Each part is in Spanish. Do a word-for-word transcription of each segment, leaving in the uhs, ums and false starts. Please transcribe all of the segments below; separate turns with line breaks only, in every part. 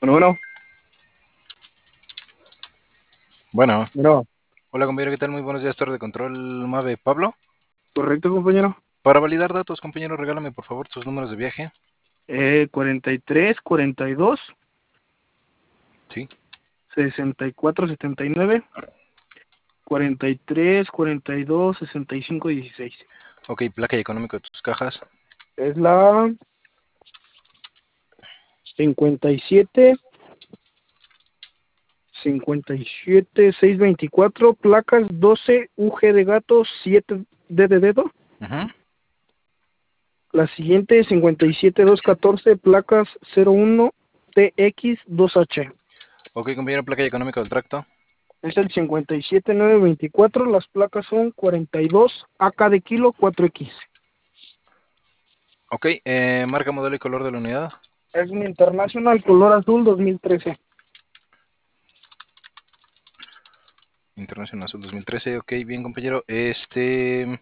Bueno,
Bueno,
bueno,
hola compañero, ¿qué tal? Muy buenos días, torre de control MAVE. ¿Pablo?
correcto, compañero.
Para validar datos, compañero, regálame por favor tus números de viaje.
Eh, cuarenta y tres, cuarenta y dos,
Sí.
sesenta y cuatro, setenta y nueve, cuarenta y tres, cuarenta y dos, sesenta y cinco, dieciséis.
Ok, placa y económico de tus cajas.
Es la cincuenta y siete, cincuenta y siete, seiscientos veinticuatro, placas doce, U G de gato, siete D de dedo.
Ujú.
La siguiente, cincuenta y siete, doscientos catorce, placas cero uno T X dos H.
Ok, compañero, placa y económico del tracto.
Es el cincuenta y siete, novecientos veinticuatro, las placas son cuarenta y dos, A K de kilo, cuatro X.
Ok, eh, marca, modelo y color de la unidad.
Es un International color azul dos mil trece.
International Azul dos mil trece, ok, bien compañero. Este...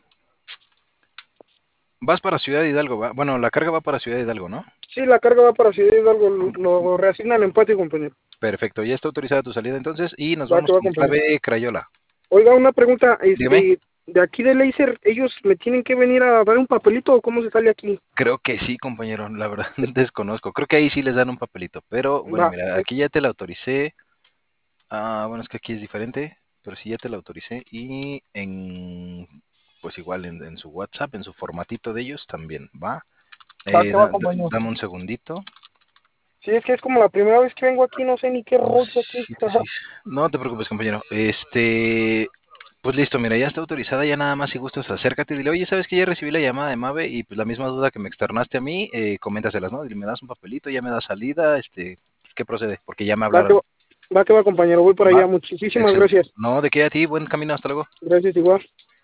Vas para Ciudad Hidalgo, ¿va? Bueno, la carga va para Ciudad Hidalgo, ¿no?
Sí, la carga va para Ciudad Hidalgo, lo, lo reasigna el empate, compañero.
Perfecto, ya está autorizada tu salida entonces y nos
Va
vamos
que va,
con
compañero.
clave Crayola.
Oiga, una pregunta,
Dígame.
este, de aquí de Laser, ¿ellos me tienen que venir a dar un papelito o cómo se sale aquí?
Creo que sí, compañero, la verdad desconozco. Creo que ahí sí les dan un papelito, pero bueno,
Va,
mira,
eh,
aquí ya te la autoricé. Ah, bueno, es que aquí es diferente, pero sí ya te la autoricé y en, pues igual en, en su WhatsApp, en su formatito de ellos también, ¿va?
va
Eh,
que va,
da- da-
compañero.
dame un segundito.
Sí, es que es como la primera vez que vengo aquí, no sé ni qué
Dos,
rollo aquí.
siete, seis. No te preocupes, compañero. Este, pues listo, mira, ya está autorizada, ya nada más si gustas acércate y dile, oye, ¿sabes que ya recibí la llamada de Mave? Y pues la misma duda que me externaste a mí, eh, coméntaselas, ¿no? Dile, me das un papelito, ya me das salida, este, ¿qué procede? Porque ya me
Va que
hablaron.
va, va que va, compañero, voy por
¿Va?
allá. Muchísimas
Excelente.
gracias.
No, de qué a ti, buen camino, hasta luego.
Gracias, igual.